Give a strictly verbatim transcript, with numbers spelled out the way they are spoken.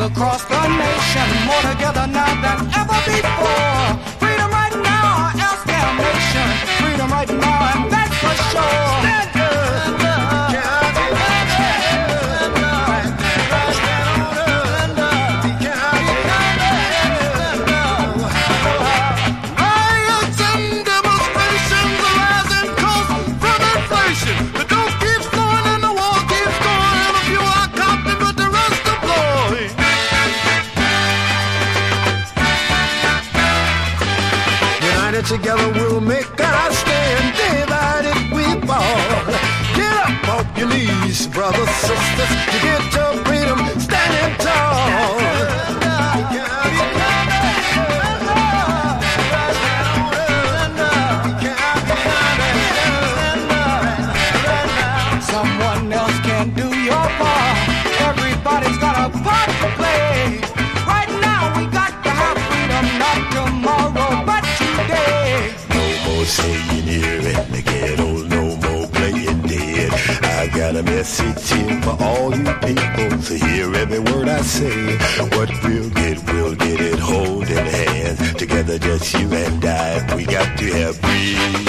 across the nation, more together now than ever before. Freedom right now, or else damnation. Freedom right now, and that's for sure. Stand up. Together we'll make our stand. Divided we fall. Get up off your knees, brothers, sisters. You get your freedom standing tall. Someone else can do your part. Everybody's got a part to play. Right now we got to have freedom, not tomorrow, but today. No more saying here in the ghetto, no more playing dead. I got a message here for all you people to hear every word I say. What we'll get, we'll get it holding hands. Together just you and I, we got to have freedom.